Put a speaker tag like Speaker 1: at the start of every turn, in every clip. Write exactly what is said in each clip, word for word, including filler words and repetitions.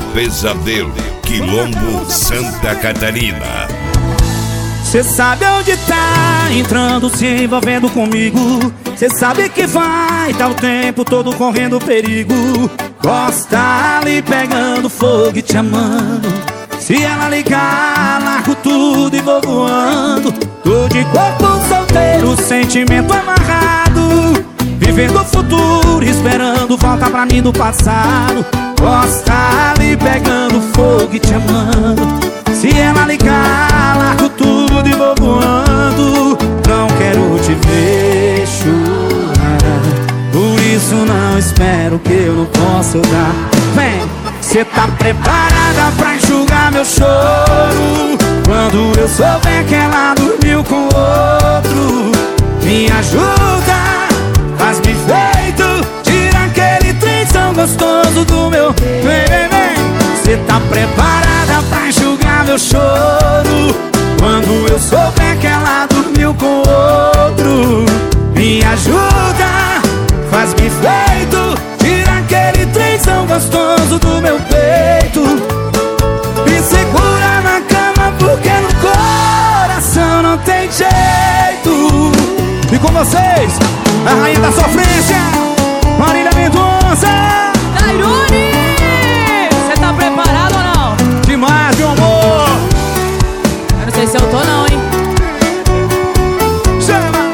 Speaker 1: Pesadelo, Quilombo, Santa Catarina.
Speaker 2: Cê sabe onde tá entrando, se envolvendo comigo. Cê sabe que vai tá o tempo todo correndo perigo. Gosta ali pegando fogo e te amando. Se ela ligar, largo tudo e vou voando. Tô de corpo solteiro, sentimento amarrado, vivendo o futuro, esperando volta pra mim do passado. Gosta ali pegando fogo e te amando. Se ela ligar, largo tudo e vou voando. Não quero te ver chorar, por isso não espero que eu não possa dar. Vem, cê tá preparada pra enxugar meu choro quando eu souber que ela dormiu com outro? Me ajuda, faz-me feito, tira aquele trenzão gostoso do meu. Vem, vem, vem. Cê tá preparada pra enxugar meu choro quando eu souber que ela dormiu com outro? Me ajuda, faz-me feito, tira aquele trenzão gostoso do meu peito. Me segura na cama porque no coração não tem jeito. E com vocês, a rainha da sofrência, Marília Mendonça.
Speaker 3: Tairone, você tá preparado ou não?
Speaker 2: Demais, meu amor.
Speaker 3: Eu não sei se eu tô não, hein?
Speaker 2: Chama.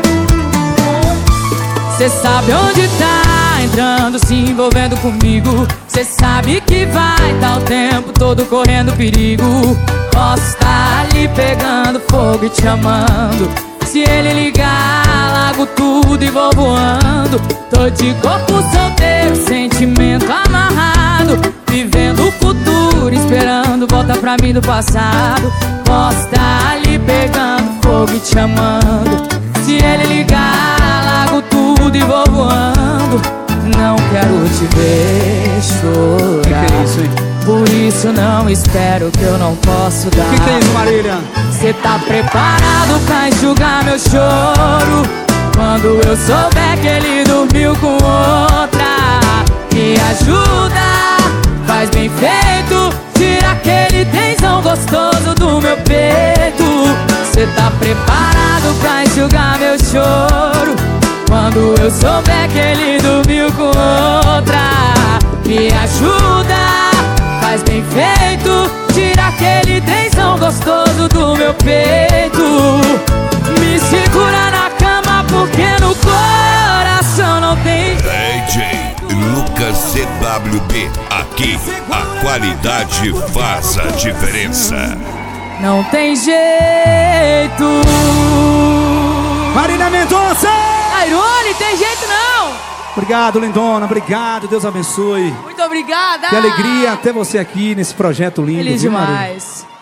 Speaker 3: Cê sabe onde tá entrando, se envolvendo comigo. Cê sabe que vai tá o tempo todo correndo perigo. Posso estar ali pegando fogo e te amando. Se ele ligar, largo tudo e vou voando. Tô de corpo solteiro, sentimento amarrado, vivendo o futuro, esperando volta pra mim do passado. Posso estar ali pegando fogo e te amando. Se ele ligar, largo tudo e vou voando. Não quero te ver chorar,
Speaker 2: que que é isso, hein?
Speaker 3: por isso não espero que eu não posso dar.
Speaker 2: Que que é isso, Marília?
Speaker 3: Cê tá preparado pra enxugar meu choro quando eu souber que ele dormiu com outra? Me ajuda, faz bem feito, tira aquele tensão gostoso do meu peito. Cê tá preparado pra enxugar meu choro quando eu souber que ele dormiu com outra? Me ajuda, faz bem feito, tira aquele tensão gostoso do meu peito. Me segura na cama porque no coração não tem.
Speaker 1: D J Lucas C W B, aqui a qualidade faz a diferença.
Speaker 3: Não tem jeito.
Speaker 2: Marília Mendonça.
Speaker 3: Tairone, tem jeito não.
Speaker 2: Obrigado, lindona, obrigado, Deus abençoe.
Speaker 3: Muito obrigada.
Speaker 2: Que alegria ter você aqui nesse projeto lindo.
Speaker 3: Feliz
Speaker 2: viu, Marília?
Speaker 3: demais.